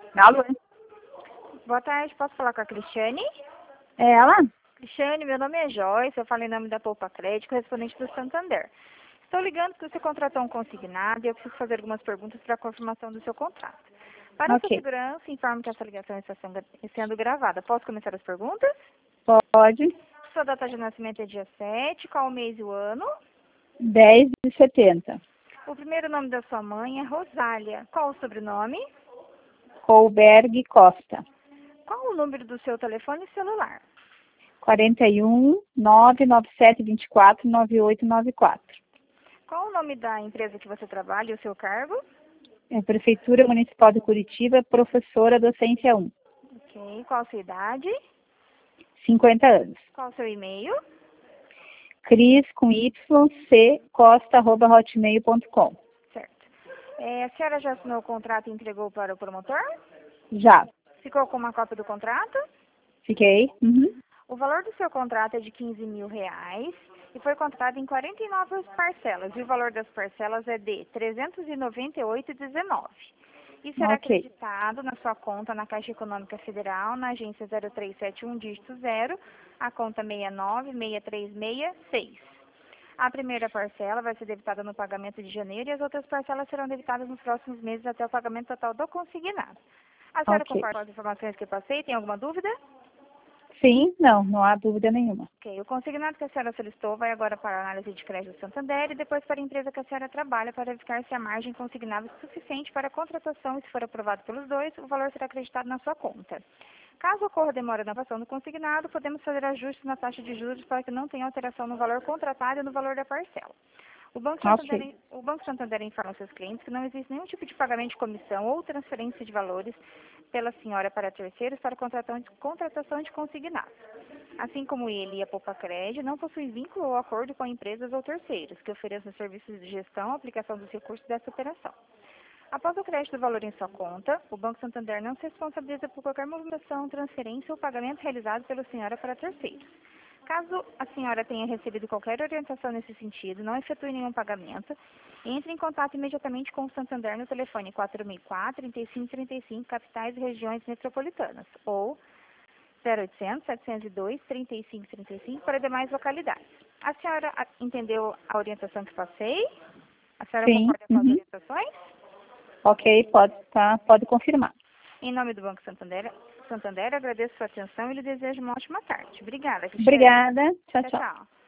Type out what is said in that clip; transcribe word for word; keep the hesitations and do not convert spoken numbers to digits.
Alô? Boa tarde, posso falar com a Cristiane? É ela? Cristiane, meu nome é Joyce, eu falo em nome da Poupa Crédito, correspondente do Santander. Estou ligando porque você contratou um consignado e eu preciso fazer algumas perguntas para a confirmação do seu contrato. Para a sua Ok. segurança, informo que essa ligação está sendo sendo gravada. Posso começar as perguntas? Pode. Sua data de nascimento é dia sete, qual o mês e o ano? dez de setenta. O primeiro nome da sua mãe é Rosália. Qual o sobrenome? Colberg Costa. Qual o número do seu telefone celular? quarenta e um, nove nove sete dois quatro, nove oito nove quatro. Qual o nome da empresa que você trabalha e o seu cargo? É Prefeitura Municipal de Curitiba, professora docência um. Ok. Qual a sua idade? cinquenta anos. Qual o seu e-mail? Cris com Y, C, costa, arroba hotmail ponto com. Certo. É, a senhora já assinou o contrato e entregou para o promotor? Já. Ficou com uma cópia do contrato? Fiquei? Uhum. O valor do seu contrato é de quinze mil reais e foi contratado em quarenta e nove parcelas. E o valor das parcelas é de trezentos e noventa e oito reais e dezenove centavos. E será Ok. acreditado na sua conta na Caixa Econômica Federal, na agência zero três sete um, dígito zero, a conta seis nove seis três seis seis. A primeira parcela vai ser debitada no pagamento de janeiro e as outras parcelas serão debitadas nos próximos meses até o pagamento total do consignado. A senhora Ok. concorda com as informações que eu passei? Tem alguma dúvida? Sim, não, não há dúvida nenhuma. Ok, o consignado que a senhora solicitou vai agora para a análise de crédito do Santander e depois para a empresa que a senhora trabalha para verificar se a margem consignada é suficiente para a contratação e se for aprovado pelos dois, o valor será acreditado na sua conta. Caso ocorra demora na aprovação do consignado, podemos fazer ajustes na taxa de juros para que não tenha alteração no valor contratado e no valor da parcela. O Banco Ok. Santander, o Banco Santander informa aos seus clientes que não existe nenhum tipo de pagamento de comissão ou transferência de valores pela senhora para terceiros para contratação de, contratação de consignados. Assim como ele e a Poupa Crédito não possuem vínculo ou acordo com empresas ou terceiros que ofereçam serviços de gestão ou aplicação dos recursos dessa operação. Após o crédito do valor em sua conta, o Banco Santander não se responsabiliza por qualquer movimentação, transferência ou pagamento realizado pela senhora para terceiros. Caso a senhora tenha recebido qualquer orientação nesse sentido, não efetue nenhum pagamento, entre em contato imediatamente com o Santander no telefone quatro seis quatro, três cinco três cinco, capitais e regiões metropolitanas, ou zero oitocentos, setecentos e dois, trinta e cinco trinta e cinco para demais localidades. A senhora a- entendeu a orientação que passei? A senhora Sim. concorda com as Uhum. orientações? Ok, pode, tá, pode confirmar. Em nome do Banco Santander, Santander, agradeço a sua atenção e lhe desejo uma ótima tarde. Obrigada, Cristiane. Obrigada. Tchau, Tchau, tchau. tchau.